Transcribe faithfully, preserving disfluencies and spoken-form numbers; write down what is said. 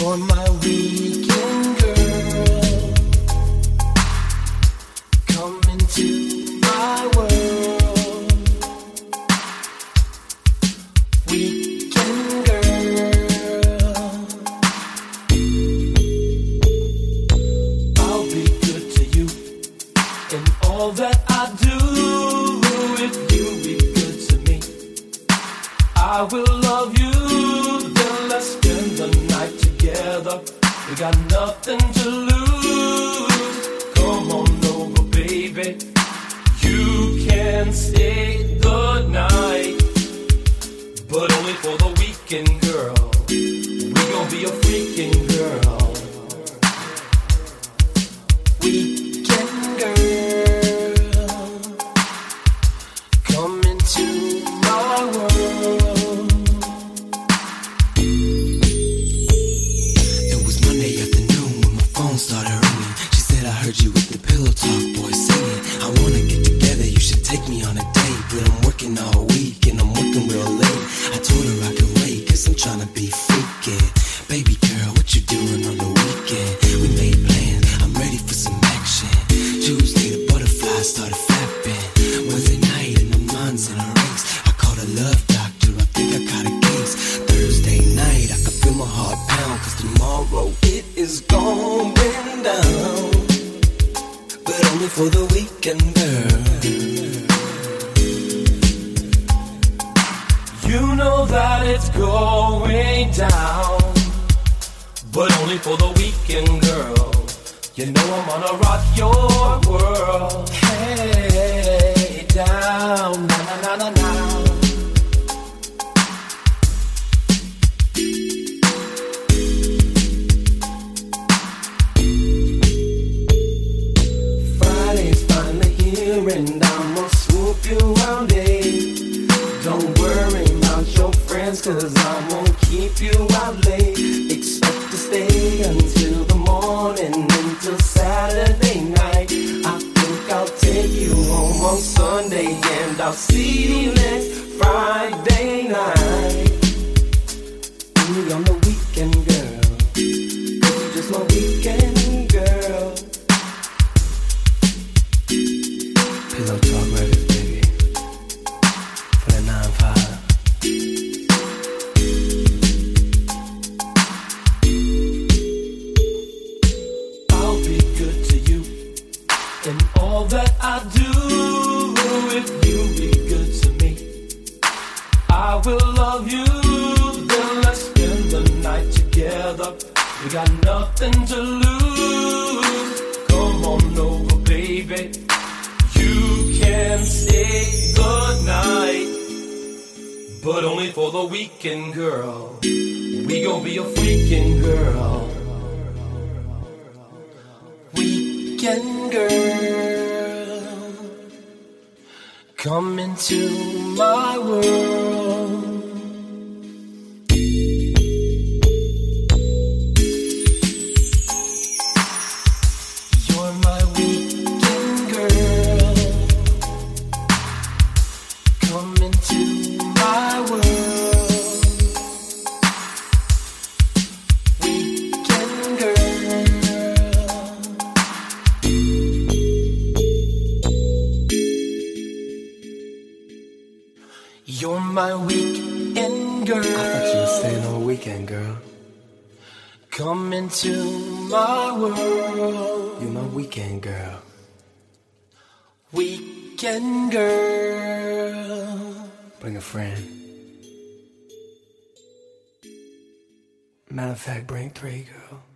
You're my weekend girl. Come into my world. Weekend girl. I'll be good to you in all that I do. If you be good to me, I will love you. Then let's spend the night together. We got nothing to lose. Come on over, baby. You can stay the night, but only for the weekend, girl. We gon' be a freaking girl. Weekend girl. Come into my world. It was Monday afternoon when my phone started ringing. She said, I heard you with the pillow talk boy singing. I wanna get together, you should take me on a date. But I'm working all week and I'm working real late. I told her I could wait cause I'm tryna be freaking. Baby girl, what you doing on the weekend? We made plans, I'm ready for some action. Tuesday the butterflies started flapping. Wednesday night and my mind's in a race. I called a love doctor, I think I caught a case. Thursday night I can feel my heart pound, cause tomorrow it is going down, but only for the weekend, girl. You know that it's going down, but only for the weekend, girl. You know I'm gonna rock your world. Hey, down, na na na na na. Friday's finally here and I'ma swoop you all day. Don't worry about your friends, cause I won't keep you out late. Expect to stay until the morning, until Saturday night. I think I'll take you home on Sunday, and I'll see you next Friday night. Only on the weekend, girl, cause you're just my weekend girl. Pillow talk records, baby. For the nine five. I'll be good to you in all that I do. If you be good to me, I will love you. Then let's spend the night together. We got nothing to lose. Come on over, baby. You can stay the night, but only for the weekend, girl. We gon' be a freaking girl. Weekend girl. Come into my world. You're my weekend girl. Come into my world. Weekend girl. You're my weekend girl. I thought you were staying all weekend, girl. Come into my world. You're my weekend girl. Weekend girl. Bring a friend. Matter of fact, bring three, girl.